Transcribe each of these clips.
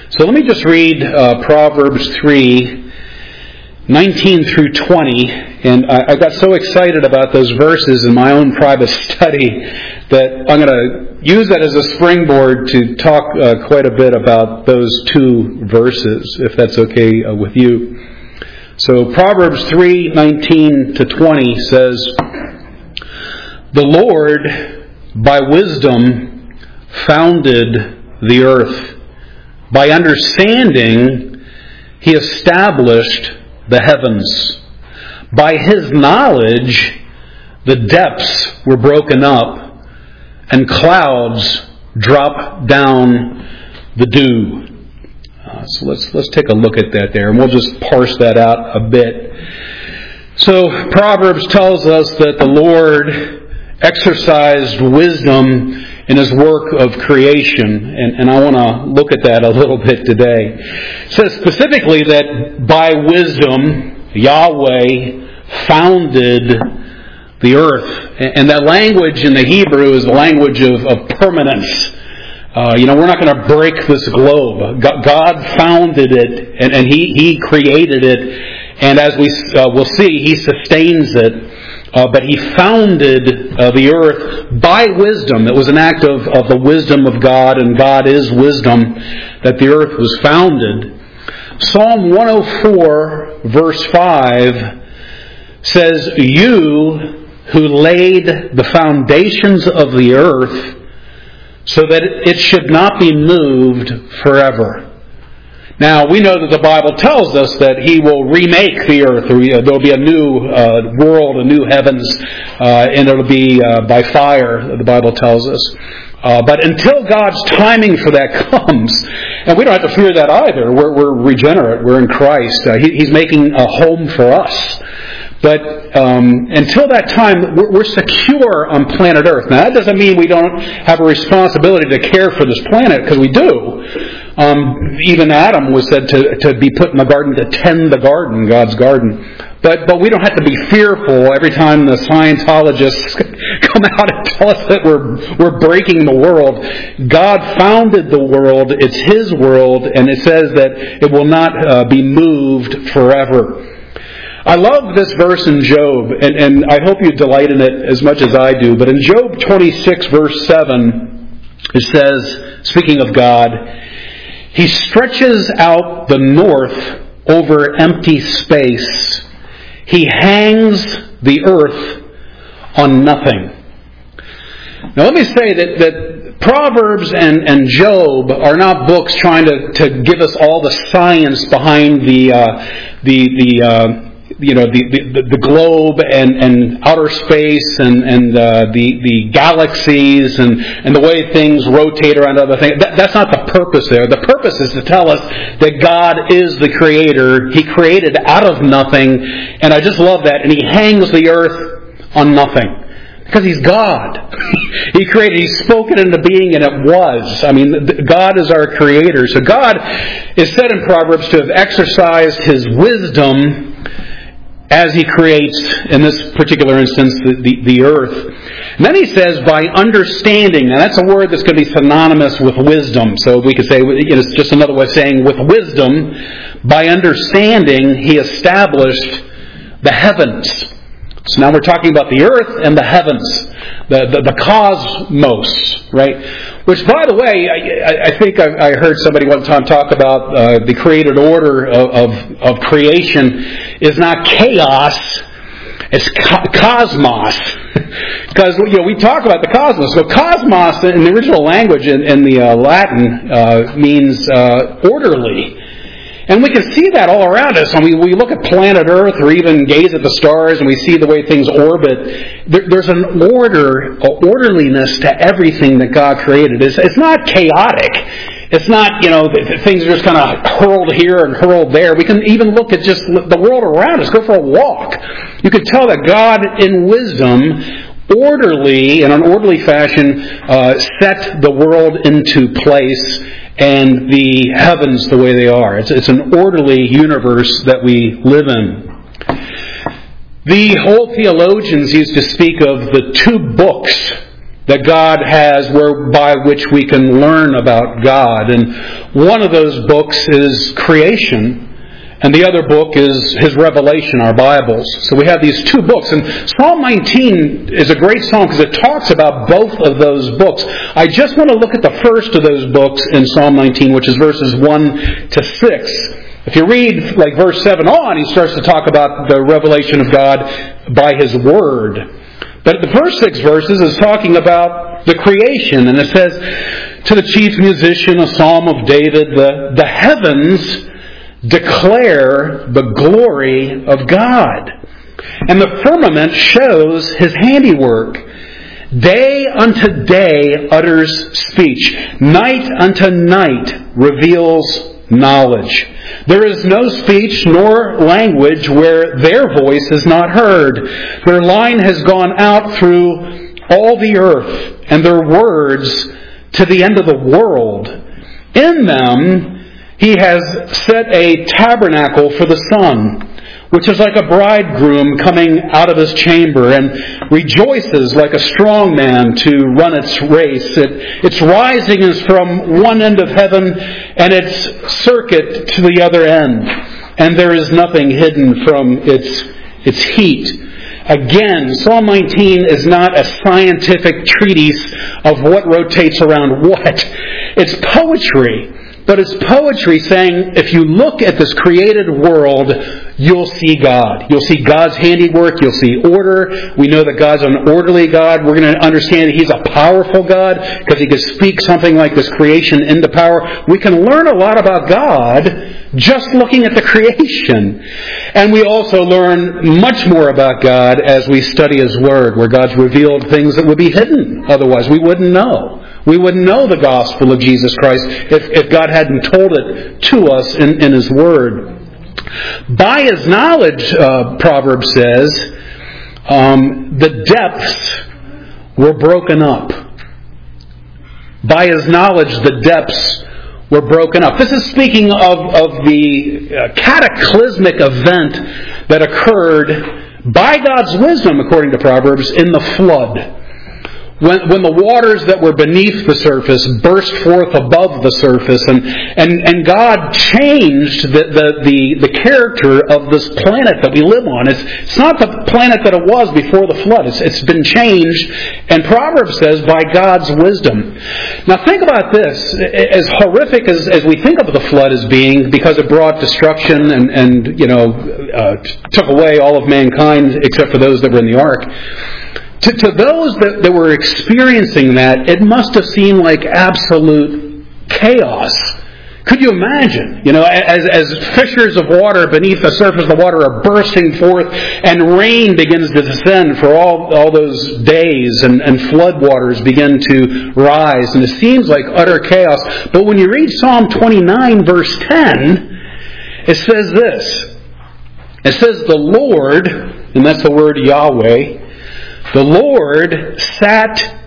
So let me just read Proverbs 3:19 through 20. And I got so excited about those verses in my own private study that I'm going to use that as a springboard to talk quite a bit about those two verses, if that's okay with you. So Proverbs 3:19 to 20 says, "The Lord by wisdom founded the earth. By understanding He established the heavens. By His knowledge the depths were broken up, and clouds dropped down the dew." So let's take a look at that there, and we'll just parse that out a bit. So Proverbs tells us that the Lord exercised wisdom in His work of creation, and I want to look at that a little bit today. It says specifically that by wisdom Yahweh founded the earth, and that language in the Hebrew is the language of permanence. We're not going to break this globe. God founded it, and He created it, and as we'll see, He sustains it. But He founded the earth by wisdom. It was an act of the wisdom of God, and God is wisdom, that the earth was founded. Psalm 104, verse 5 says, "You who laid the foundations of the earth so that it should not be moved forever." Now, we know that the Bible tells us that He will remake the earth. There will be a new world, a new heavens, and it will be by fire, the Bible tells us. But until God's timing for that comes, and we don't have to fear that either, we're regenerate, we're in Christ. He's making a home for us. But until that time, we're secure on planet Earth. Now, that doesn't mean we don't have a responsibility to care for this planet, because we do. Even Adam was said to be put in the garden to tend the garden, God's garden. But we don't have to be fearful every time the Scientologists come out and tell us that we're breaking the world. God founded the world. It's His world, and it says that it will not be moved forever. I love this verse in Job, and I hope you delight in it as much as I do. But in Job 26, verse 7, it says, speaking of God, He stretches out the north over empty space. He hangs the earth on nothing. Now let me say that Proverbs and Job are not books trying to give us all the science behind the globe and outer space and the galaxies and the way things rotate around other things. That's not the purpose there. The purpose is to tell us that God is the Creator. He created out of nothing, and I just love that. And He hangs the earth on nothing. Because He's God. He created, He spoke it into being, and it was. I mean, God is our Creator. So God is said in Proverbs to have exercised His wisdom as He creates, in this particular instance, the earth. And then He says, by understanding. Now that's a word that's going to be synonymous with wisdom. So we could say, it's just another way of saying, with wisdom, by understanding, He established the heavens. So now we're talking about the earth and the heavens, the cosmos, right? Which, by the way, I think I heard somebody one time talk about the created order of creation is not chaos, it's cosmos. Because we talk about the cosmos. So cosmos in the original language in the Latin means orderly. And we can see that all around us. When we look at planet Earth or even gaze at the stars and we see the way things orbit, there's an orderliness to everything that God created. It's not chaotic. It's not, things are just kind of hurled here and hurled there. We can even look at just the world around us. Go for a walk. You can tell that God, in wisdom, in an orderly fashion, set the world into place and the heavens the way they are. It's an orderly universe that we live in. The old theologians used to speak of the two books that God has whereby which we can learn about God. And one of those books is creation, and the other book is His Revelation, our Bibles. So we have these two books. And Psalm 19 is a great psalm because it talks about both of those books. I just want to look at the first of those books in Psalm 19, which is verses 1 to 6. If you read like verse 7 on, he starts to talk about the revelation of God by His Word. But the first 6 verses is talking about the creation. And it says, to the chief musician, a psalm of David, the heavens declare the glory of God, and the firmament shows His handiwork. Day unto day utters speech. Night unto night reveals knowledge. There is no speech nor language where their voice is not heard. Their line has gone out through all the earth, and their words to the end of the world. In them He has set a tabernacle for the sun, which is like a bridegroom coming out of his chamber, and rejoices like a strong man to run its race. Its rising is from one end of heaven, and its circuit to the other end, and there is nothing hidden from its heat. Again, Psalm 19 is not a scientific treatise of what rotates around what. It's poetry. But it's poetry saying, if you look at this created world, you'll see God. You'll see God's handiwork. You'll see order. We know that God's an orderly God. We're going to understand that He's a powerful God because He can speak something like this creation into power. We can learn a lot about God just looking at the creation. And we also learn much more about God as we study His Word, where God's revealed things that would be hidden. Otherwise, we wouldn't know. We wouldn't know the gospel of Jesus Christ if God hadn't told it to us in His Word. By His knowledge, Proverbs says, the depths were broken up. By His knowledge, the depths were broken up. This is speaking of the cataclysmic event that occurred by God's wisdom, according to Proverbs, in the flood. When the waters that were beneath the surface burst forth above the surface, and God changed the character of this planet that we live on. It's not the planet that it was before the flood. It's been changed, and Proverbs says, by God's wisdom. Now think about this. As horrific as we think of the flood as being, because it brought destruction and took away all of mankind except for those that were in the ark. To those that were experiencing that, it must have seemed like absolute chaos. Could you imagine? As fissures of water beneath the surface of the water are bursting forth, and rain begins to descend for all those days, and flood waters begin to rise, and it seems like utter chaos. But when you read Psalm 29, verse 10, it says this. It says, the Lord, and that's the word Yahweh, the Lord sat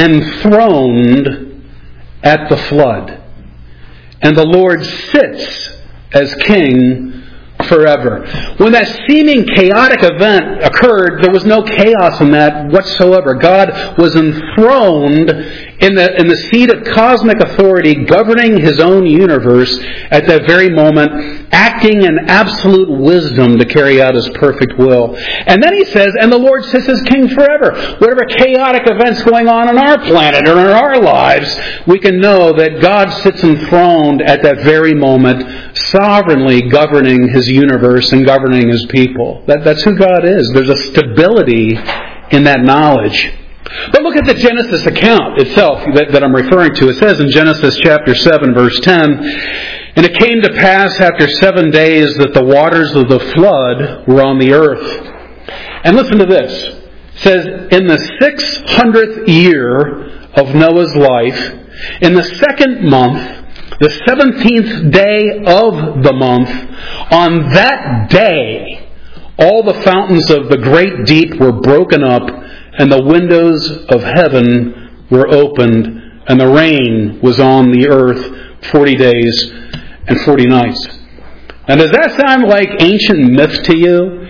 enthroned at the flood, and the Lord sits as King forever. When that seeming chaotic event occurred, there was no chaos in that whatsoever. God was enthroned in the seat of cosmic authority, governing His own universe at that very moment, acting in absolute wisdom to carry out His perfect will. And then He says, and the Lord sits as King forever. Whatever chaotic events going on our planet or in our lives, we can know that God sits enthroned at that very moment, sovereignly governing His universe and governing His people. That's who God is. There's a stability in that knowledge. But look at the Genesis account itself that I'm referring to. It says in Genesis chapter 7, verse 10, and it came to pass after 7 days that the waters of the flood were on the earth. And listen to this. It says, in the 600th year of Noah's life, in the 2nd month, the 17th day of the month, on that day, all the fountains of the great deep were broken up, and the windows of heaven were opened, and the rain was on the earth 40 days and 40 nights. Now, does that sound like ancient myth to you?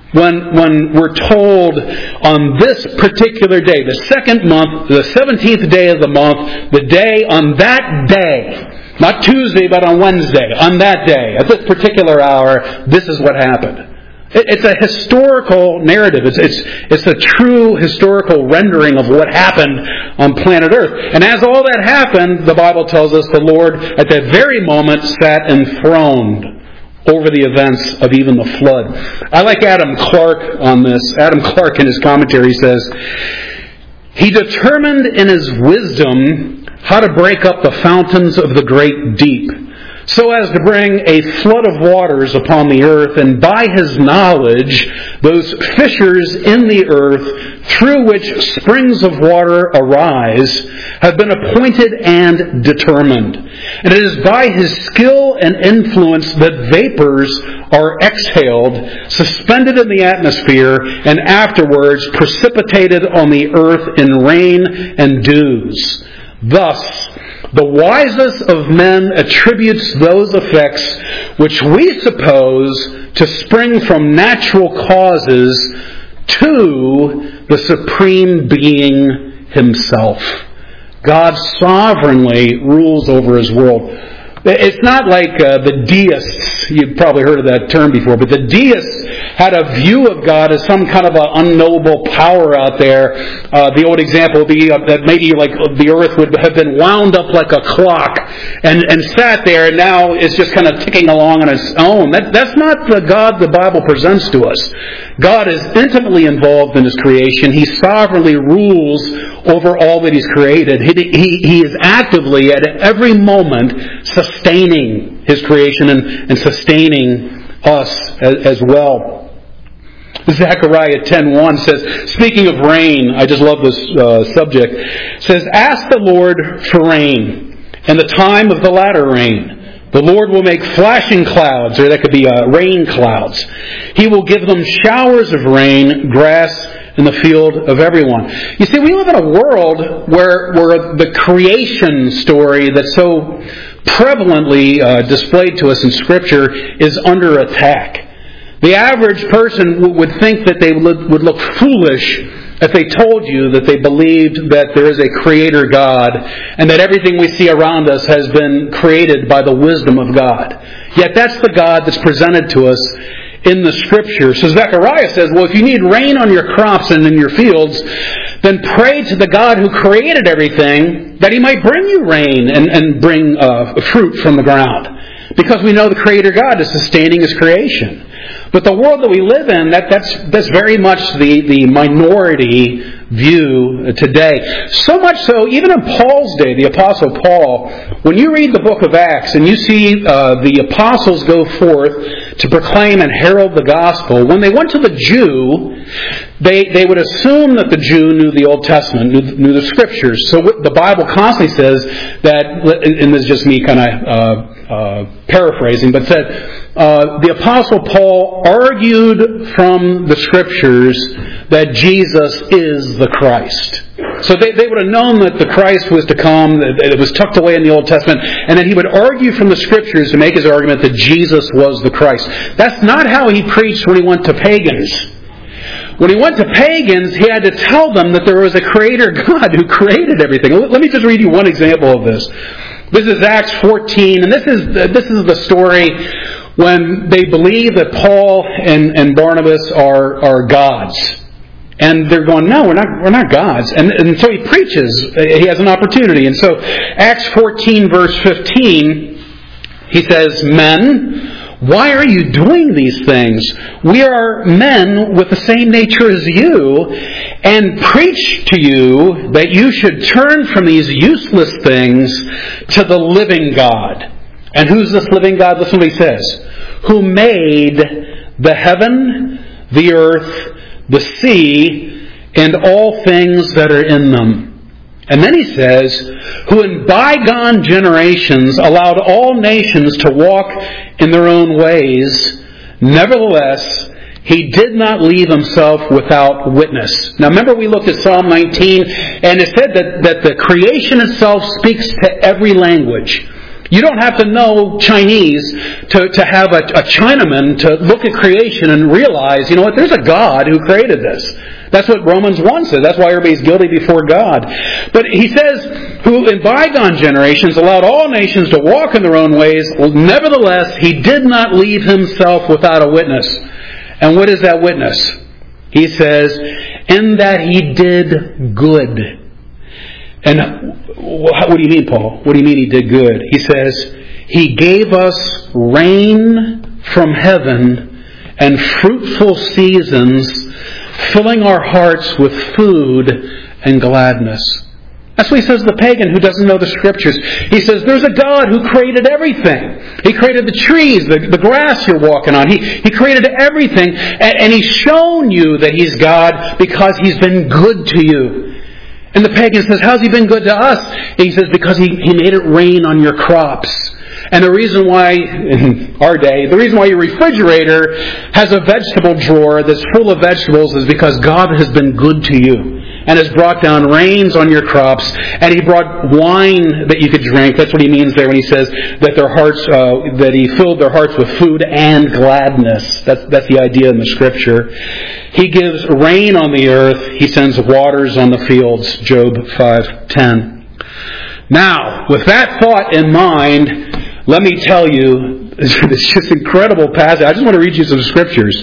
when we're told on this particular day, the second month, the 17th day of the month, the day on that day, not Tuesday, but on Wednesday, on that day, at this particular hour, this is what happened. It's a historical narrative. It's a true historical rendering of what happened on planet Earth. And as all that happened, the Bible tells us the Lord at that very moment sat enthroned over the events of even the flood. I like Adam Clarke on this. Adam Clarke in his commentary says, "He determined in his wisdom how to break up the fountains of the great deep, so as to bring a flood of waters upon the earth, and by his knowledge those fissures in the earth through which springs of water arise have been appointed and determined. And it is by his skill and influence that vapors are exhaled, suspended in the atmosphere, and afterwards precipitated on the earth in rain and dews. Thus, the wisest of men attributes those effects which we suppose to spring from natural causes to the Supreme Being Himself." God sovereignly rules over His world. It's not like the deists, you've probably heard of that term before, but the deists had a view of God as some kind of an unknowable power out there. The old example would be that maybe like the earth would have been wound up like a clock and sat there, and now it's just kind of ticking along on its own. That's not the God the Bible presents to us. God is intimately involved in His creation. He sovereignly rules over all that He's created. He is actively at every moment sustaining His creation and sustaining us as well. Zechariah 10:1 says, speaking of rain, I just love this subject, says, "Ask the Lord for rain, and the time of the latter rain. The Lord will make flashing clouds," or that could be rain clouds. "He will give them showers of rain, grass in the field of everyone." You see, we live in a world where the creation story that's so prevalently displayed to us in Scripture is under attack. The average person would think that they would look foolish if they told you that they believed that there is a Creator God and that everything we see around us has been created by the wisdom of God. Yet that's the God that's presented to us in the Scripture. So Zechariah says, well, if you need rain on your crops and in your fields, then pray to the God who created everything that He might bring you rain and bring fruit from the ground. Because we know the Creator God is sustaining His creation. But the world that we live in, that's very much the minority view today. So much so, even in Paul's day, the Apostle Paul, when you read the book of Acts and you see the apostles go forth to proclaim and herald the gospel, when they went to the Jew, they would assume that the Jew knew the Old Testament, knew the Scriptures. So the Bible constantly says that, and this is just me kind of paraphrasing, but said, the Apostle Paul argued from the Scriptures that Jesus is the Christ. So they would have known that the Christ was to come, that it was tucked away in the Old Testament, and then he would argue from the Scriptures to make his argument that Jesus was the Christ. That's not how he preached when he went to pagans. When he went to pagans, he had to tell them that there was a Creator God who created everything. Let me just read you one example of this. This is Acts 14, and this is the story when they believe that Paul and Barnabas are gods. And they're going, no, we're not gods. And so he preaches. He has an opportunity. And so Acts 14 verse 15, he says, "Men, why are you doing these things? We are men with the same nature as you, and preach to you that you should turn from these useless things to the living God." And who's this living God? Listen to what he says. "Who made the heaven, the earth, the sea, and all things that are in them." And then he says, "Who in bygone generations allowed all nations to walk in their own ways. Nevertheless, He did not leave Himself without witness." Now remember we looked at Psalm 19, and it said that the creation itself speaks to every language. You don't have to know Chinese to have a Chinaman to look at creation and realize, you know what, there's a God who created this. That's what Romans 1 says. That's why everybody's guilty before God. But he says, who in bygone generations allowed all nations to walk in their own ways, nevertheless, he did not leave himself without a witness. And what is that witness? He says, in that he did good. And what do you mean, Paul? What do you mean he did good? He says, he gave us rain from heaven and fruitful seasons, filling our hearts with food and gladness. That's what he says to the pagan who doesn't know the Scriptures. He says, there's a God who created everything. He created the trees, the grass you're walking on. He created everything. And He's shown you that He's God because He's been good to you. And the pagan says, how's He been good to us? And he says, because he made it rain on your crops. And the reason why, in our day, the reason why your refrigerator has a vegetable drawer that's full of vegetables is because God has been good to you and has brought down rains on your crops, and He brought wine that you could drink. That's what He means there when He says that their hearts, that He filled their hearts with food and gladness. That's the idea in the Scripture. He gives rain on the earth. He sends waters on the fields. Job 5:10. Now, with that thought in mind, let me tell you, it's just incredible passage. I just want to read you some scriptures.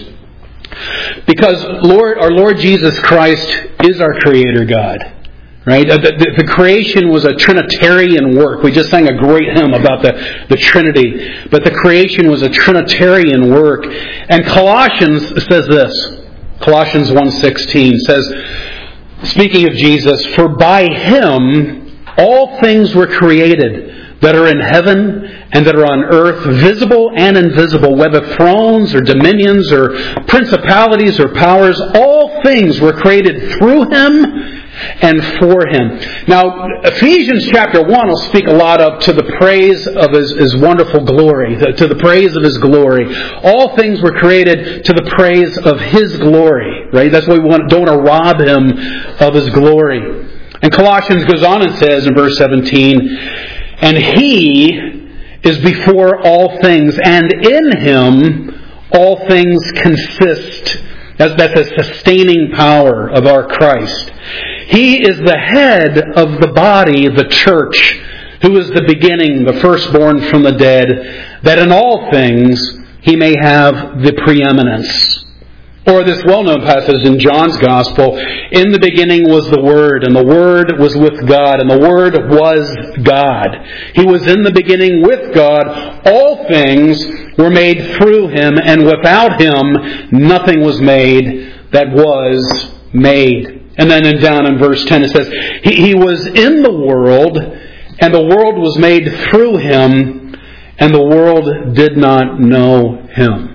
Because our Lord Jesus Christ is our Creator God. Right? The creation was a Trinitarian work. We just sang a great hymn about the Trinity. But the creation was a Trinitarian work. And Colossians says this. Colossians 1:16 says, speaking of Jesus, for by Him all things were created that are in heaven and that are on earth, visible and invisible, whether thrones or dominions or principalities or powers, all things were created through Him and for Him. Now, Ephesians chapter 1 will speak a lot of to the praise of His wonderful glory, to the praise of His glory. All things were created to the praise of His glory, right? That's why we don't want to rob Him of His glory. And Colossians goes on and says in verse 17, and He is before all things, and in Him all things consist. That's a sustaining power of our Christ. He is the head of the body, the church, who is the beginning, the firstborn from the dead, that in all things He may have the preeminence. Or this well-known passage in John's Gospel, in the beginning was the Word, and the Word was with God, and the Word was God. He was in the beginning with God. All things were made through Him, and without Him nothing was made that was made. And then down in verse 10 it says, He was in the world, and the world was made through Him, and the world did not know Him.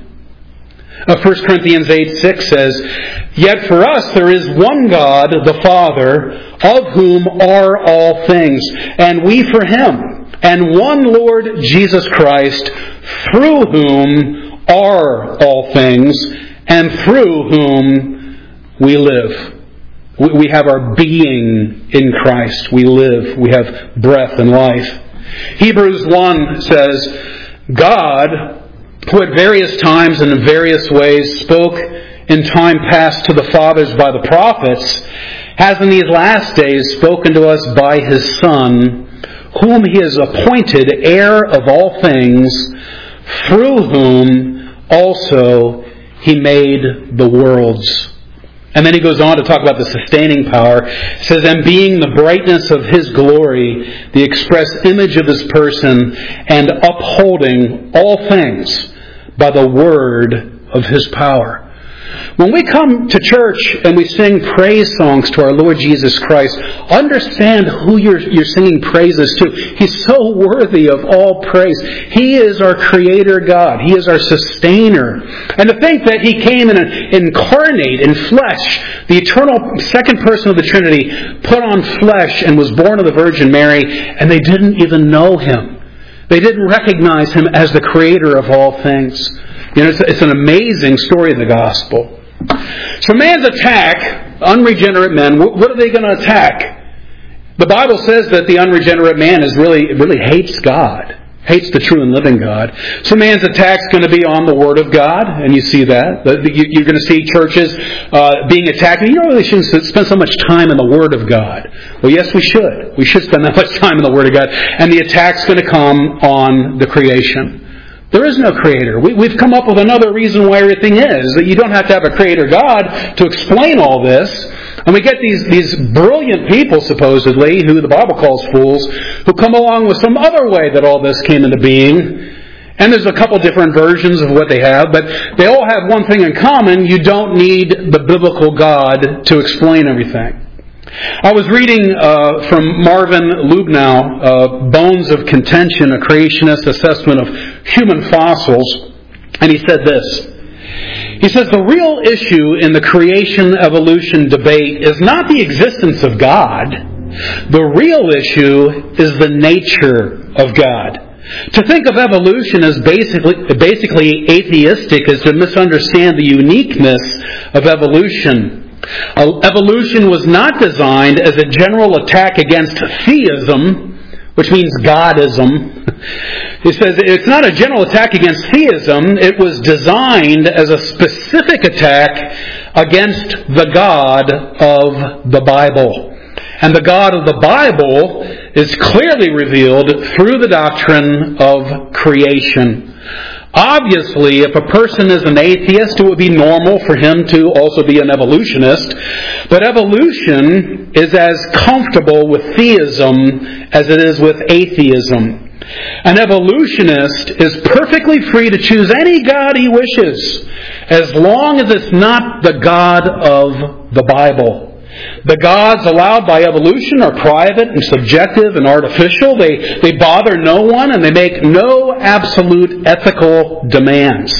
1 Corinthians 8:6 says, yet for us there is one God, the Father, of whom are all things, and we for Him, and one Lord Jesus Christ, through whom are all things, and through whom we live. We have our being in Christ. We live. We have breath and life. Hebrews 1 says, God, who at various times and in various ways spoke in time past to the fathers by the prophets, has in these last days spoken to us by His Son, whom He has appointed heir of all things, through whom also He made the worlds. And then he goes on to talk about the sustaining power. He says, and being the brightness of His glory, the express image of His person, and upholding all things by the word of His power. When we come to church and we sing praise songs to our Lord Jesus Christ, understand who you're singing praises to. He's so worthy of all praise. He is our Creator God. He is our sustainer. And to think that He came incarnate in flesh, the eternal second person of the Trinity, put on flesh and was born of the Virgin Mary, and they didn't even know Him. They didn't recognize Him as the Creator of all things. You know, it's an amazing story of the gospel. So man's attack, unregenerate men, what are they going to attack? The Bible says that the unregenerate man really hates God. hates the true and living God. So man's attack's going to be on the Word of God, and you see that. You're going to see churches being attacked. You really shouldn't spend so much time in the Word of God. Well, yes, we should. We should spend that much time in the Word of God. And the attack's going to come on the creation. There is no Creator. We've come up with another reason why everything is, that you don't have to have a Creator God to explain all this. And we get these brilliant people, supposedly, who the Bible calls fools, who come along with some other way that all this came into being. And there's a couple different versions of what they have, but they all have one thing in common: you don't need the biblical God to explain everything. I was reading from Marvin Lubnow, Bones of Contention, a creationist assessment of human fossils, and he said this. He says, the real issue in the creation-evolution debate is not the existence of God. The real issue is the nature of God. To think of evolution as basically atheistic is to misunderstand the uniqueness of evolution. Evolution was not designed as a general attack against theism, which means Godism. He says it's not a general attack against theism. It was designed as a specific attack against the God of the Bible. And the God of the Bible is clearly revealed through the doctrine of creation. Obviously, if a person is an atheist, it would be normal for him to also be an evolutionist. But evolution is as comfortable with theism as it is with atheism. An evolutionist is perfectly free to choose any God he wishes, as long as it's not the God of the Bible. The gods allowed by evolution are private and subjective and artificial. They bother no one, and they make no absolute ethical demands.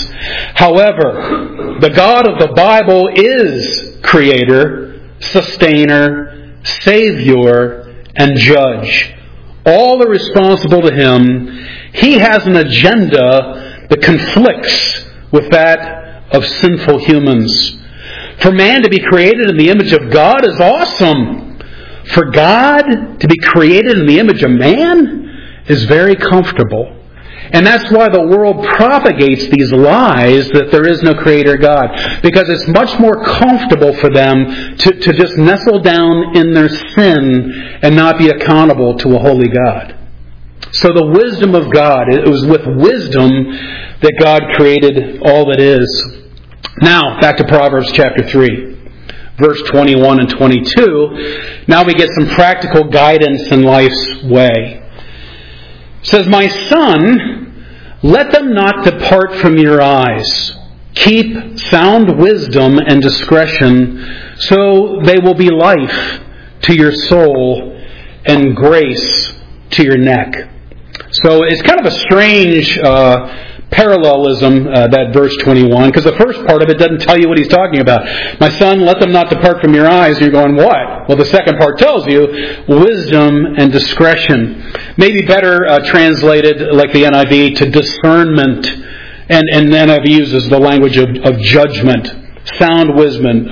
However, the God of the Bible is Creator, Sustainer, Savior, and Judge. All are responsible to Him. He has an agenda that conflicts with that of sinful humans. For man to be created in the image of God is awesome. For God to be created in the image of man is very comfortable. And that's why the world propagates these lies that there is no Creator God. Because it's much more comfortable for them to just nestle down in their sin and not be accountable to a holy God. So the wisdom of God, it was with wisdom that God created all that is. Now, back to Proverbs chapter 3, verse 21 and 22. Now we get some practical guidance in life's way. It says, my son, let them not depart from your eyes. Keep sound wisdom and discretion, so they will be life to your soul and grace to your neck. So it's kind of a strange parallelism, that verse 21, because the first part of it doesn't tell you what he's talking about. My son, let them not depart from your eyes. And you're going, what? Well, the second part tells you wisdom and discretion. Maybe better translated, like the NIV, to discernment. And the NIV uses the language of judgment. Sound wisdom,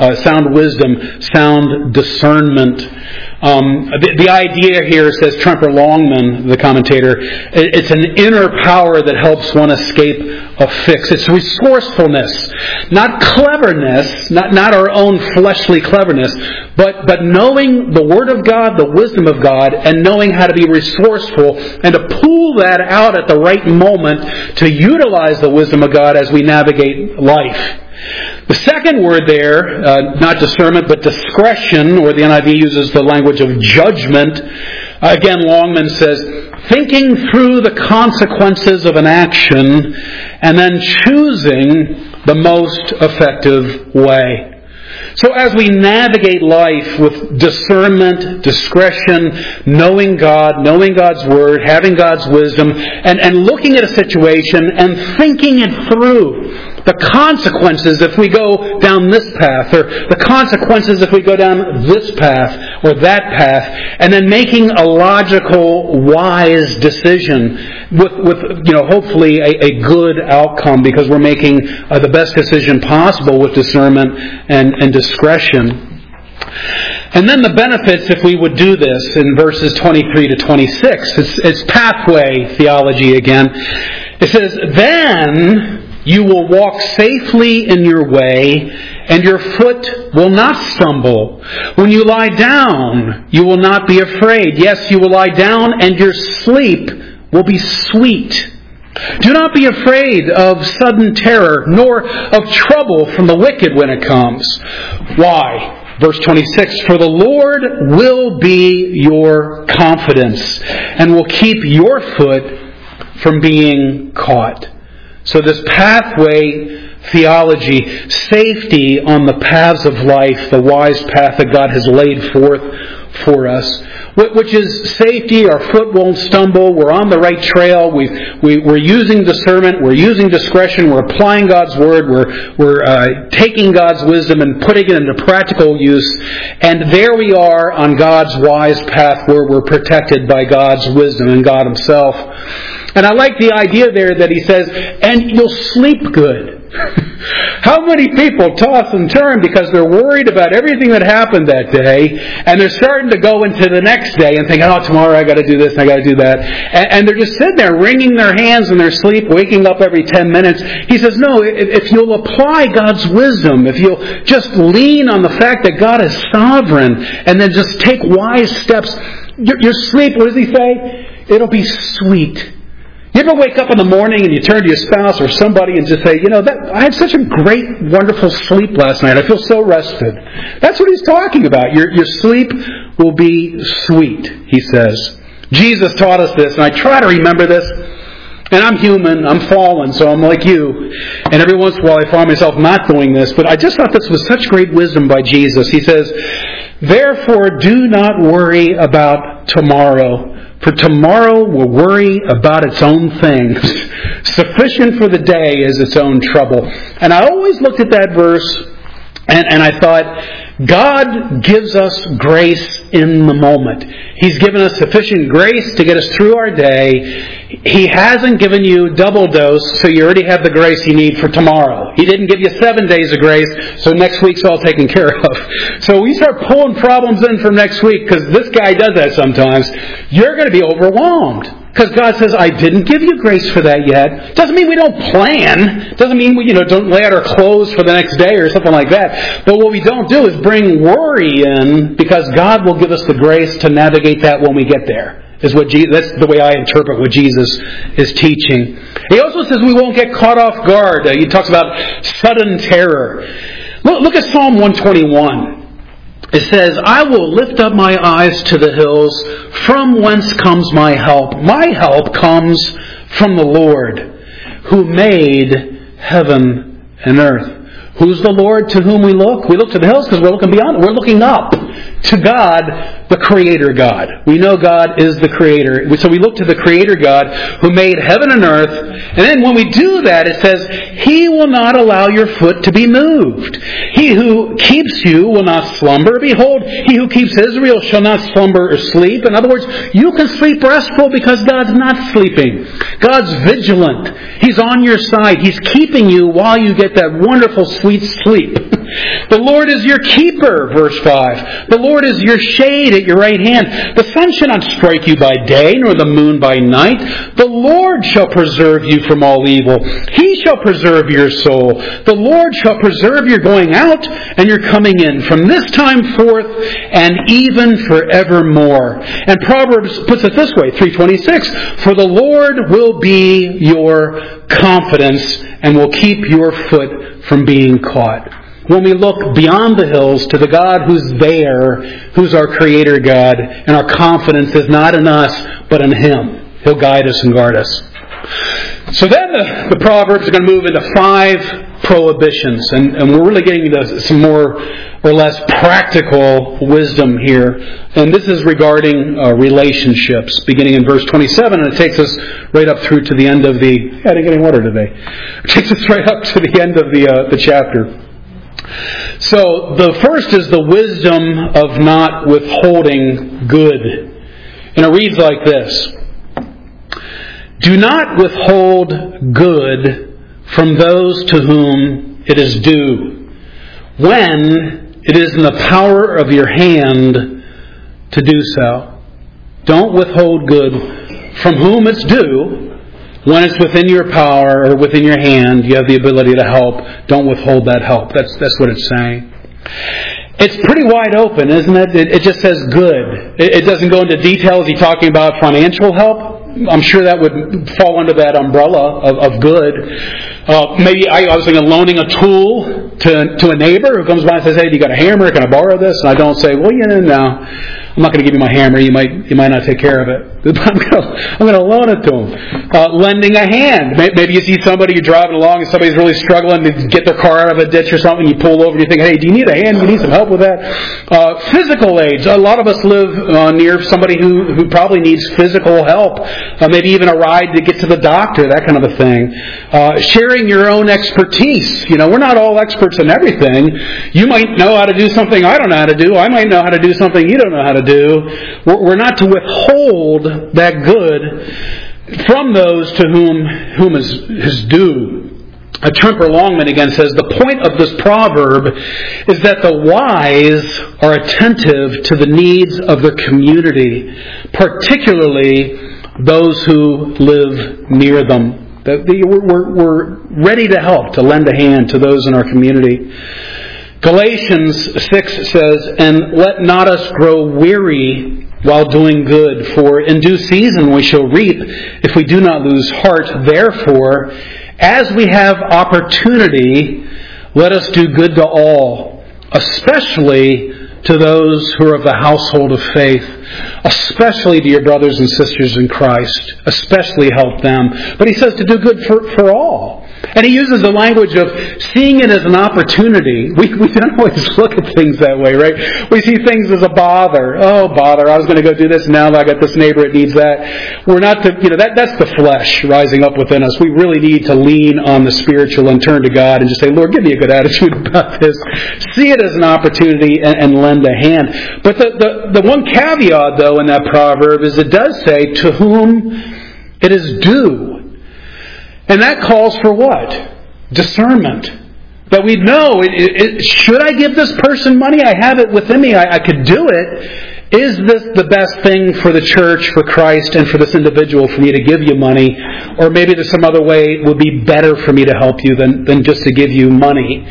sound discernment. The idea here, says Tremper Longman, the commentator, it's an inner power that helps one escape a fix. It's resourcefulness, not cleverness, not our own fleshly cleverness, but knowing the Word of God, the wisdom of God, and knowing how to be resourceful and to pull that out at the right moment to utilize the wisdom of God as we navigate life. The second word there, not discernment, but discretion, or the NIV uses the language of judgment. Again, Longman says, thinking through the consequences of an action and then choosing the most effective way. So as we navigate life with discernment, discretion, knowing God, knowing God's Word, having God's wisdom, and looking at a situation and thinking it through, the consequences if we go down this path, or the consequences if we go down this path or that path, and then making a logical, wise decision with hopefully a good outcome, because we're making the best decision possible with discernment and discretion. And then the benefits if we would do this in verses 23 to 26. It's pathway theology again. It says, "Then you will walk safely in your way, and your foot will not stumble. When you lie down, you will not be afraid. Yes, you will lie down, and your sleep will be sweet. Do not be afraid of sudden terror, nor of trouble from the wicked when it comes." Why? Verse 26, "For the Lord will be your confidence, and will keep your foot from being caught." So this pathway theology, safety on the paths of life, the wise path that God has laid forth for us, which is safety. Our foot won't stumble. We're on the right trail. We're using discernment. We're using discretion. We're applying God's Word. We're taking God's wisdom and putting it into practical use. And there we are on God's wise path where we're protected by God's wisdom and God Himself. And I like the idea there that He says, "And you'll sleep good." How many people toss and turn because they're worried about everything that happened that day, and they're starting to go into the next day and think, "Oh, tomorrow I got to do this and I got to do that," and they're just sitting there wringing their hands in their sleep, waking up every 10 minutes. He says, no, if you'll apply God's wisdom, if you'll just lean on the fact that God is sovereign, and then just take wise steps, your sleep, what does He say? It'll be sweet. You ever wake up in the morning and you turn to your spouse or somebody and just say, I had such a great, wonderful sleep last night. I feel so rested. That's what He's talking about. Your sleep will be sweet, He says. Jesus taught us this, and I try to remember this. And I'm human, I'm fallen, so I'm like you. And every once in a while I find myself not doing this. But I just thought this was such great wisdom by Jesus. He says, "Therefore do not worry about tomorrow. For tomorrow will worry about its own things. Sufficient for the day is its own trouble." And I always looked at that verse and I thought, God gives us grace in the moment. He's given us sufficient grace to get us through our day. He hasn't given you double dose, so you already have the grace you need for tomorrow. He didn't give you 7 days of grace, so next week's all taken care of. So we start pulling problems in from next week, because this guy does that sometimes. You're going to be overwhelmed. Because God says, I didn't give you grace for that yet. Doesn't mean we don't plan. Doesn't mean we don't lay out our clothes for the next day or something like that. But what we don't do is bring worry in, because God will give us the grace to navigate that when we get there. That's the way I interpret what Jesus is teaching. He also says we won't get caught off guard. He talks about sudden terror. Look at Psalm 121. It says, "I will lift up my eyes to the hills, from whence comes my help. My help comes from the Lord, who made heaven and earth." Who's the Lord to whom we look? We look to the hills because we're looking beyond it. We're looking up to God, the Creator God. We know God is the Creator. So we look to the Creator God who made heaven and earth. And then when we do that, it says, He will not allow your foot to be moved. He who keeps you will not slumber. Behold, He who keeps Israel shall not slumber or sleep. In other words, you can sleep restful because God's not sleeping. God's vigilant. He's on your side. He's keeping you while you get that wonderful sweet sleep. The Lord is your keeper, verse 5. The Lord is your shade at your right hand. The sun shall not strike you by day, nor the moon by night. The Lord shall preserve you from all evil. He shall preserve your soul. The Lord shall preserve your going out and your coming in, from this time forth and even forevermore. And Proverbs puts it this way, 3:26. For the Lord will be your confidence and will keep your foot from being caught. When we look beyond the hills to the God who's there, who's our Creator God, and our confidence is not in us, but in Him. He'll guide us and guard us. So then the Proverbs are going to move into 5 prohibitions, and we're really getting into some more or less practical wisdom here. And this is regarding relationships, beginning in verse 27, and it takes us right up through to the end of the... I didn't get any water today. It takes us right up to the end of the chapter. So the first is the wisdom of not withholding good. And it reads like this. Do not withhold good from those to whom it is due, when it is in the power of your hand to do so. Don't withhold good from whom it's due. When it's within your power or within your hand, you have the ability to help. Don't withhold that help. That's what it's saying. It's pretty wide open, isn't it? It just says good. It doesn't go into details. He's talking about financial help. I'm sure that would fall under that umbrella of good. Maybe I was thinking loaning a tool to a neighbor who comes by and says, "Hey, do you got a hammer? Can I borrow this?" And I don't say, "Well, no, I'm not going to give you my hammer. You might not take care of it." I'm going to loan it to him. Lending a hand. Maybe you see somebody, you're driving along and somebody's really struggling to get their car out of a ditch or something. You pull over and you think, "Hey, do you need a hand? Do you need some help with that?" Physical aids. A lot of us live near somebody who probably needs physical help. Maybe even a ride to get to the doctor, that kind of a thing. Sharing your own expertise. We're not all experts in everything. You might know how to do something I don't know how to do. I might know how to do something you don't know how to do. We're not to withhold that good from those to whom is due. Tremper Longman again says, the point of this proverb is that the wise are attentive to the needs of their community, particularly those who live near them. We're ready to help, to lend a hand to those in our community. Galatians 6 says, "And let not us grow weary while doing good, for in due season we shall reap if we do not lose heart. Therefore, as we have opportunity, let us do good to all, especially to those who are of the household of faith, especially to your brothers and sisters in Christ, especially help them." But he says to do good for all. And he uses the language of seeing it as an opportunity. We don't always look at things that way, right? We see things as a bother. Oh, bother, I was going to go do this, now I got this neighbor that needs that. We're not to, that's the flesh rising up within us. We really need to lean on the spiritual and turn to God and just say, "Lord, give me a good attitude about this." See it as an opportunity and lend a hand. But the one caveat, though, in that proverb is it does say, "To whom it is due." And that calls for what? Discernment. That we know, should I give this person money? I have it within me. I could do it. Is this the best thing for the church, for Christ, and for this individual for me to give you money? Or maybe there's some other way it would be better for me to help you than just to give you money.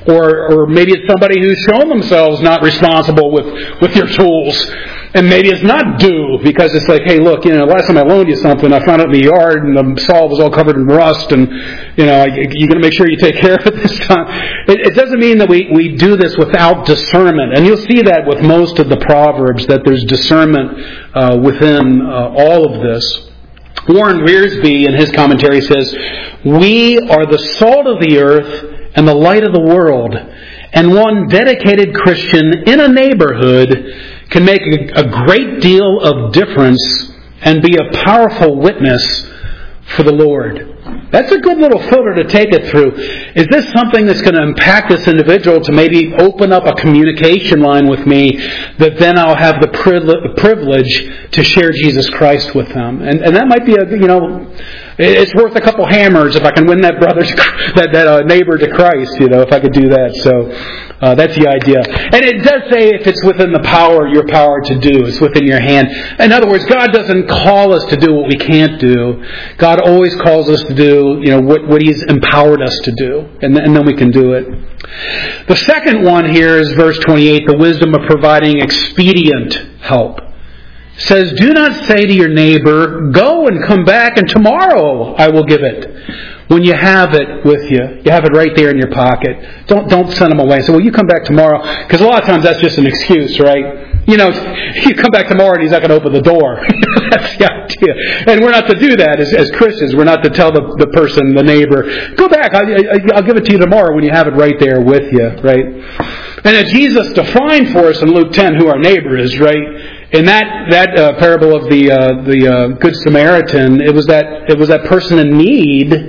Or maybe it's somebody who's shown themselves not responsible with your tools. And maybe it's not due because it's like, "Hey, look, last time I loaned you something, I found it in the yard and the saw was all covered in rust, and you're going to make sure you take care of it this time." It doesn't mean that we do this without discernment, and you'll see that with most of the Proverbs that there's discernment within all of this. Warren Wiersbe in his commentary says, "We are the salt of the earth and the light of the world, and one dedicated Christian in a neighborhood can make a great deal of difference and be a powerful witness for the Lord." That's a good little filter to take it through. Is this something that's going to impact this individual to maybe open up a communication line with me that then I'll have the privilege to share Jesus Christ with them? And that might be it's worth a couple hammers if I can win that neighbor to Christ, if I could do that. So that's the idea. And it does say if it's within your power to do, it's within your hand. In other words, God doesn't call us to do what we can't do. God always calls us to do, what He's empowered us to do. And then we can do it. The second one here is verse 28, the wisdom of providing expedient help. Says, "Do not say to your neighbor, 'Go and come back, and tomorrow I will give it.' When you have it with you. You have it right there in your pocket. Don't send them away. Say, 'Well, you come back tomorrow.'" Because a lot of times that's just an excuse, right? You come back tomorrow and he's not going to open the door. That's the idea. And we're not to do that as Christians. We're not to tell the person, the neighbor, "Go back, I'll give it to you tomorrow," when you have it right there with you, right? And as Jesus defined for us in Luke 10 who our neighbor is, right? In that parable of the Good Samaritan, it was that person in need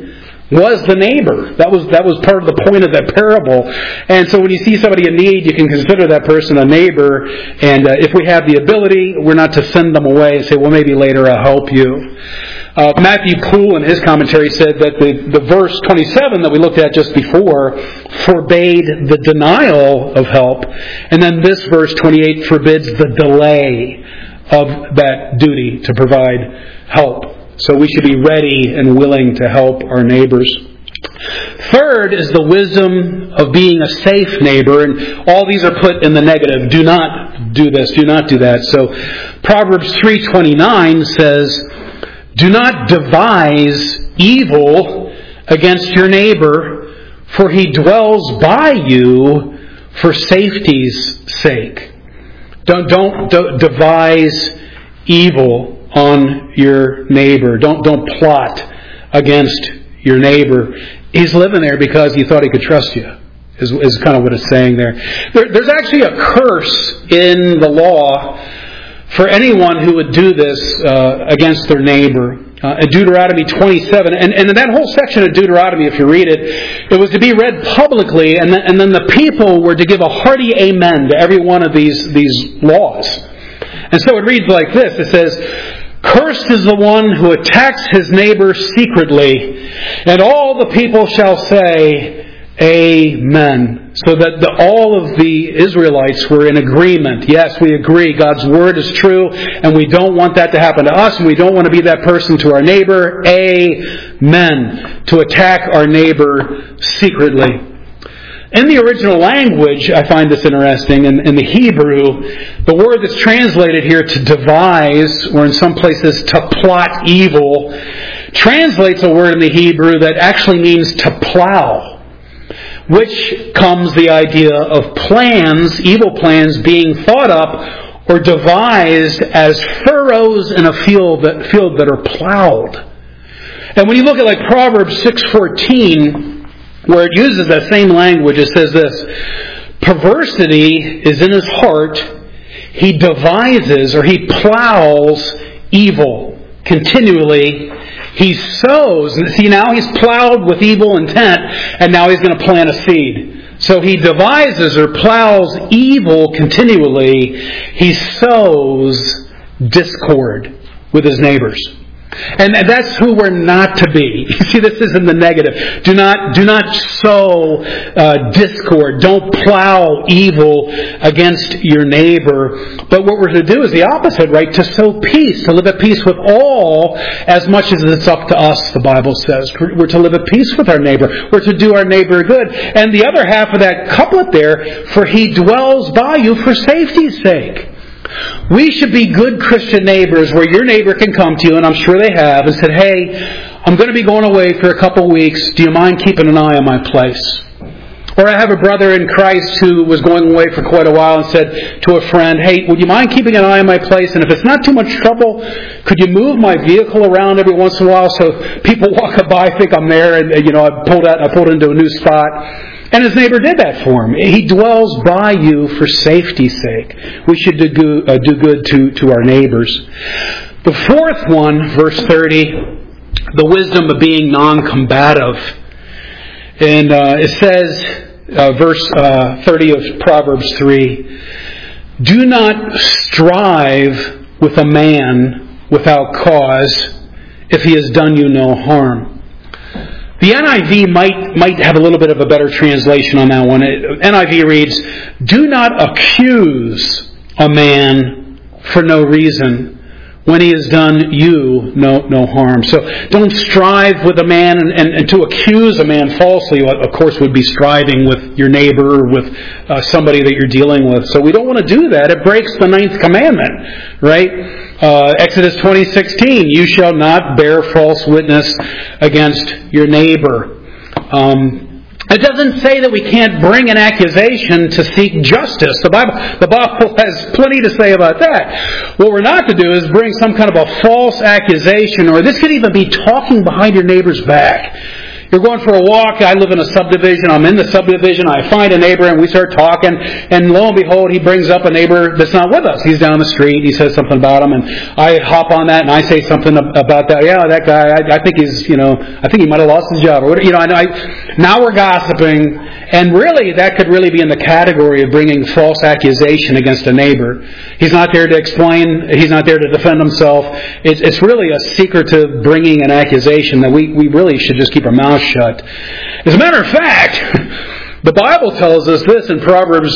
was the neighbor. That was part of the point of that parable. And so when you see somebody in need, you can consider that person a neighbor. And if we have the ability, we're not to send them away and say, well, maybe later I'll help you. Matthew Poole in his commentary said that the verse 27 that we looked at just before forbade the denial of help. And then this verse 28 forbids the delay of that duty to provide help. So we should be ready and willing to help our neighbors. Third is the wisdom of being a safe neighbor, and all these are put in the negative. Do not do this, do not do that. So Proverbs 3:29 says, do not devise evil against your neighbor, for he dwells by you for safety's sake. Don't devise evil on your neighbor. Don't plot against your neighbor. He's living there because he thought he could trust you, is kind of what it's saying there. There's actually a curse in the law for anyone who would do this against their neighbor. In Deuteronomy 27, and in that whole section of Deuteronomy, if you read it, it was to be read publicly, and then the people were to give a hearty amen to every one of these laws. And so it reads like this. It says, cursed is the one who attacks his neighbor secretly, and all the people shall say, Amen. So that all of the Israelites were in agreement. Yes, we agree. God's word is true, and we don't want that to happen to us, and we don't want to be that person to our neighbor. Amen. To attack our neighbor secretly. In the original language, I find this interesting, in the Hebrew, the word that's translated here to devise, or in some places to plot evil, translates a word in the Hebrew that actually means to plow, which comes the idea of plans, evil plans, being thought up or devised as furrows in a field that are plowed. And when you look at like Proverbs 6:14, where it uses that same language, it says this, perversity is in his heart, he devises or he plows evil continually. He sows, and see now he's plowed with evil intent, and now he's going to plant a seed. So he devises or plows evil continually. He sows discord with his neighbors. And that's who we're not to be. You see, this is in the negative. Do not sow discord. Don't plow evil against your neighbor. But what we're to do is the opposite, right? To sow peace, to live at peace with all, as much as it's up to us, the Bible says. We're to live at peace with our neighbor. We're to do our neighbor good. And the other half of that couplet there, for he dwells by you for safety's sake. We should be good Christian neighbors where your neighbor can come to you, and I'm sure they have, and said, hey, I'm going to be going away for a couple of weeks. Do you mind keeping an eye on my place? Or I have a brother in Christ who was going away for quite a while and said to a friend, hey, would you mind keeping an eye on my place? And if it's not too much trouble, could you move my vehicle around every once in a while so people walking by think I'm there and I pulled into a new spot? And his neighbor did that for him. He dwells by you for safety's sake. We should do good to our neighbors. The fourth one, verse 30, the wisdom of being non-combative. And it says, verse 30 of Proverbs 3, do not strive with a man without cause if he has done you no harm. The NIV might have a little bit of a better translation on that one. NIV reads, do not accuse a man for no reason when he has done you no harm. So don't strive with a man, and to accuse a man falsely, of course, would be striving with your neighbor or with somebody that you're dealing with. So we don't want to do that. It breaks the 9th commandment, right? Exodus 20:16, you shall not bear false witness against your neighbor. It doesn't say that we can't bring an accusation to seek justice. The Bible has plenty to say about that. What we're not to do is bring some kind of a false accusation, or this could even be talking behind your neighbor's back. You're going for a walk. I live in a subdivision. I'm in the subdivision. I find a neighbor and we start talking. And lo and behold, he brings up a neighbor that's not with us. He's down the street. He says something about him. And I hop on that and I say something about that. Yeah, that guy, I think he's, I think he might have lost his job. Or, now we're gossiping. And really, that could really be in the category of bringing false accusation against a neighbor. He's not there to explain. He's not there to defend himself. It's really a secretive bringing an accusation that we really should just keep our mouths shut. As a matter of fact, the Bible tells us this in Proverbs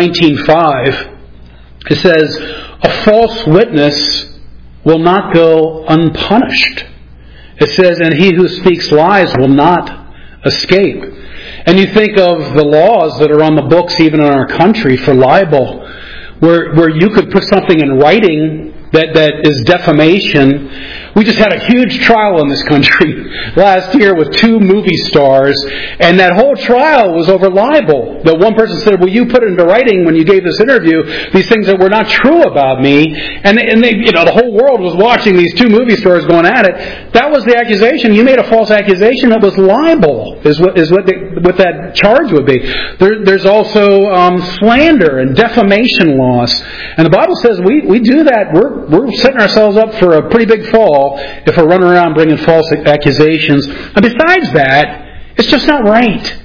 19:5. It says, "A false witness will not go unpunished." It says, "And he who speaks lies will not escape." And you think of the laws that are on the books even in our country for libel, where you could put something in writing that is defamation. We just had a huge trial in this country last year with 2 movie stars, and that whole trial was over libel. That one person said, "Well, you put it into writing when you gave this interview these things that were not true about me," and they, the whole world was watching these 2 movie stars going at it. That was the accusation. You made a false accusation. That was libel. Is what that charge would be. There's also slander and defamation laws, and the Bible says we do that. We're setting ourselves up for a pretty big fall if we're running around bringing false accusations. And besides that, it's just not right.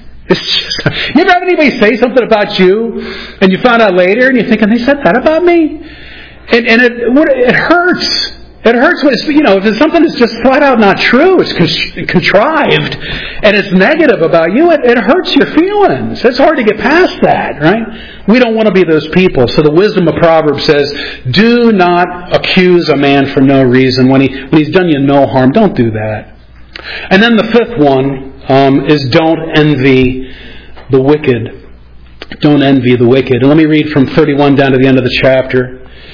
You ever have anybody say something about you, and you found out later, and you're thinking, they said that about me? And it hurts. It hurts when if something is just flat out not true, it's contrived, and it's negative about you, it hurts your feelings. It's hard to get past that, right? We don't want to be those people. So the wisdom of Proverbs says, do not accuse a man for no reason. When he's done you no harm, don't do that. And then the 5th one is don't envy the wicked. Don't envy the wicked. And let me read from 31 down to the end of the chapter.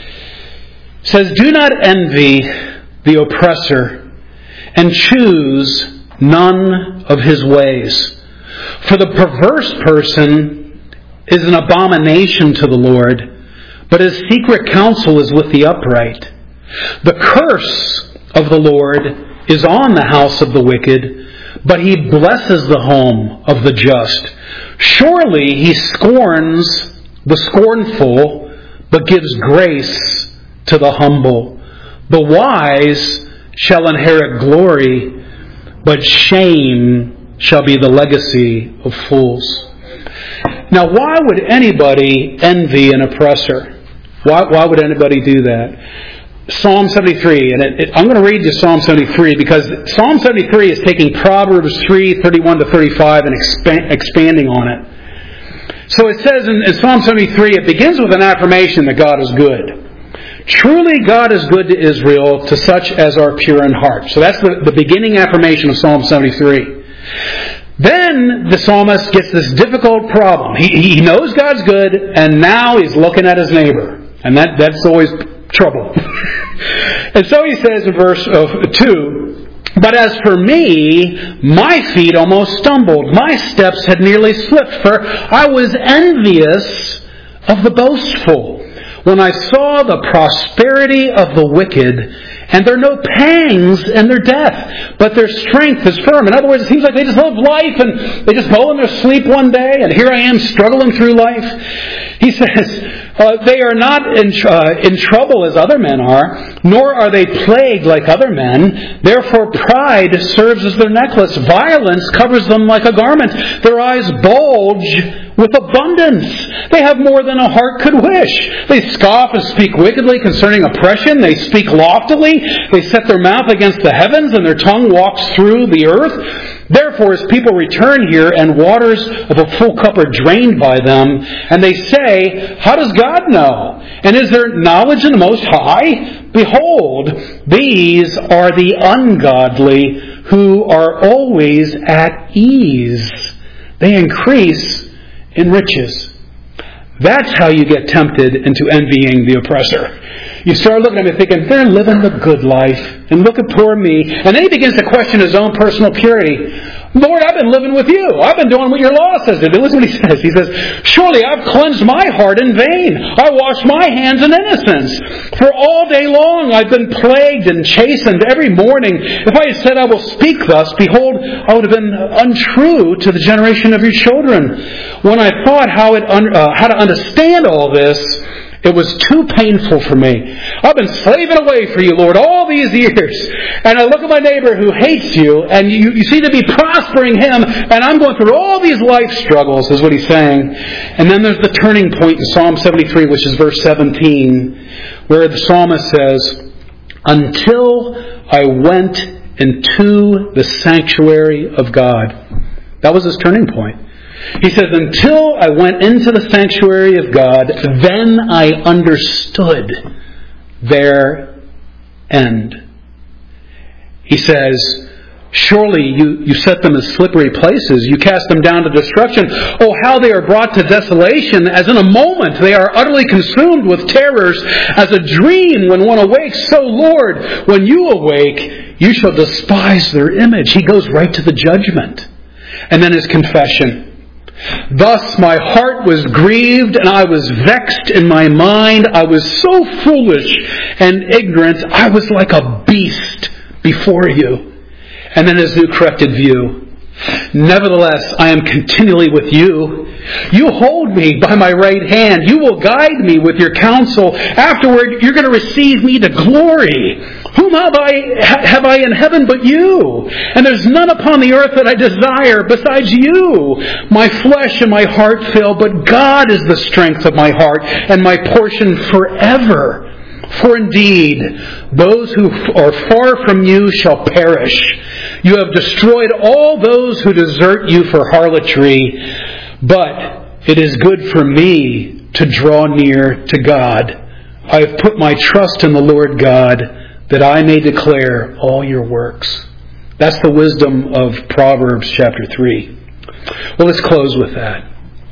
It says, "Do not envy the oppressor, and choose none of his ways. For the perverse person is an abomination to the Lord, but his secret counsel is with the upright. The curse of the Lord is on the house of the wicked, but he blesses the home of the just. Surely he scorns the scornful, but gives grace to the humble. The wise shall inherit glory, but shame shall be the legacy of fools." Now, why would anybody envy an oppressor? Why would anybody do that? Psalm 73, and I'm going to read you Psalm 73 because Psalm 73 is taking Proverbs 3:31 to 35 and expanding on it. So it says in Psalm 73, it begins with an affirmation that God is good. "Truly God is good to Israel, to such as are pure in heart." So that's the beginning affirmation of Psalm 73. Then the psalmist gets this difficult problem. He knows God's good, and now he's looking at his neighbor. And that's always trouble. And so he says in verse 2, "But as for me, my feet almost stumbled. My steps had nearly slipped, for I was envious of the boastful when I saw the prosperity of the wicked, and there are no pangs in their death, but their strength is firm." In other words, it seems like they just live life and they just go in their sleep one day, and here I am struggling through life. He says, "They are not in trouble as other men are, nor are they plagued like other men. Therefore pride serves as their necklace. Violence covers them like a garment. Their eyes bulge with abundance. They have more than a heart could wish. They scoff and speak wickedly concerning oppression. They speak loftily. They set their mouth against the heavens, and their tongue walks through the earth. Therefore his people return here, and waters of a full cup are drained by them. And they say, how does God know? And is there knowledge in the Most High? Behold, these are the ungodly who are always at ease. They increase in riches." That's how you get tempted into envying the oppressor. You start looking at them and thinking, they're living the good life, and look at poor me. And then he begins to question his own personal purity. Lord, I've been living with you. I've been doing what your law says to do. Listen what he says. He says, surely I've cleansed my heart in vain. I washed my hands in innocence. For all day long I've been plagued and chastened every morning. If I had said I will speak thus, behold, I would have been untrue to the generation of your children. When I thought how to understand all this, it was too painful for me. I've been slaving away for you, Lord, all these years. And I look at my neighbor who hates you, and you seem to be prospering him, and I'm going through all these life struggles, is what he's saying. And then there's the turning point in Psalm 73, which is verse 17, where the psalmist says, until I went into the sanctuary of God. That was his turning point. He says, until I went into the sanctuary of God, then I understood their end. He says, surely you set them as slippery places. You cast them down to destruction. Oh, how they are brought to desolation, as in a moment they are utterly consumed with terrors, as a dream when one awakes. So, Lord, when you awake, you shall despise their image. He goes right to the judgment. And then his confession. Thus my heart was grieved, and I was vexed in my mind. I was so foolish and ignorant. I was like a beast before you. And then his new corrected view. Nevertheless, I am continually with you. You hold me by my right hand. You will guide me with your counsel. Afterward, you're going to receive me to glory. Whom have I in heaven but you? And there's none upon the earth that I desire besides you. My flesh and my heart fail, but God is the strength of my heart and my portion forever. For indeed, those who are far from you shall perish. You have destroyed all those who desert you for harlotry. But it is good for me to draw near to God. I have put my trust in the Lord God, that I may declare all your works. That's the wisdom of Proverbs chapter 3. Well, let's close with that.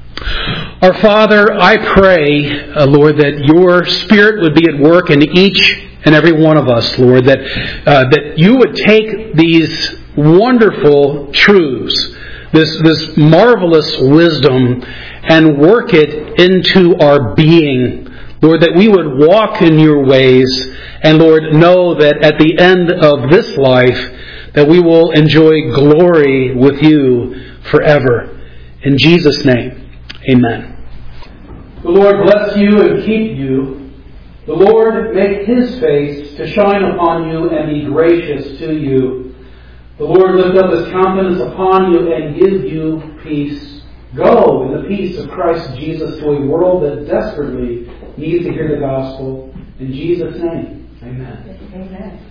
Our Father, I pray, Lord, that your Spirit would be at work in each and every one of us, Lord, that you would take these wonderful truths, this marvelous wisdom, and work it into our being. Lord, that we would walk in your ways, and Lord, know that at the end of this life, that we will enjoy glory with you forever. In Jesus' name. Amen. The Lord bless you and keep you. The Lord make his face to shine upon you and be gracious to you. The Lord lift up his countenance upon you and give you peace. Go in the peace of Christ Jesus to a world that desperately needs to hear the gospel. In Jesus' name, amen. Amen.